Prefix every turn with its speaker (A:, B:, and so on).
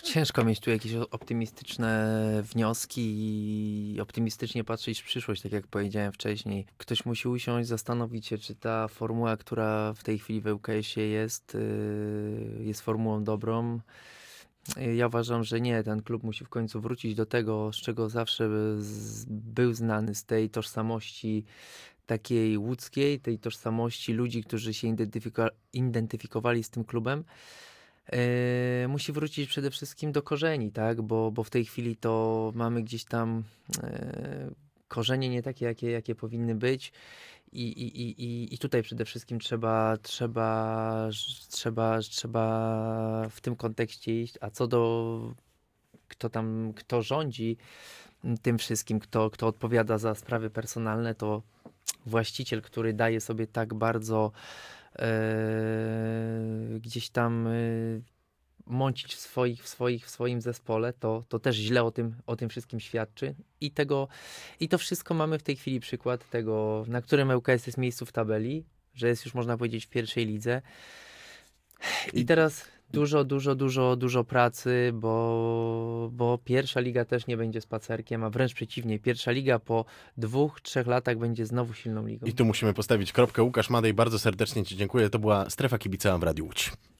A: Ciężko mieć tu jakieś optymistyczne wnioski i optymistycznie patrzeć w przyszłość, tak jak powiedziałem wcześniej. Ktoś musi usiąść, zastanowić się, czy ta formuła, która w tej chwili w ŁKS-ie jest formułą dobrą. Ja uważam, że nie. Ten klub musi w końcu wrócić do tego, z czego zawsze był znany, z tej tożsamości takiej łódzkiej, tej tożsamości ludzi, którzy się identyfikowali z tym klubem. Musi wrócić przede wszystkim do korzeni, tak? Bo w tej chwili to mamy gdzieś tam korzenie nie takie, jakie powinny być. I tutaj przede wszystkim trzeba w tym kontekście iść. A co do kto rządzi tym wszystkim, kto odpowiada za sprawy personalne, to właściciel, który daje sobie tak bardzo gdzieś tam mącić w swoim zespole, to też źle o tym wszystkim świadczy. I to wszystko mamy w tej chwili przykład tego, na którym ŁKS jest miejscu w tabeli, że jest już, można powiedzieć, w pierwszej lidze. I
B: I
A: teraz dużo pracy, bo pierwsza liga też nie będzie spacerkiem, a wręcz przeciwnie, pierwsza liga po 2-3 latach będzie znowu silną ligą.
B: tu musimy postawić kropkę. Łukasz Madej, bardzo serdecznie Ci dziękuję. To była Strefa Kibica w Radiu Łódź.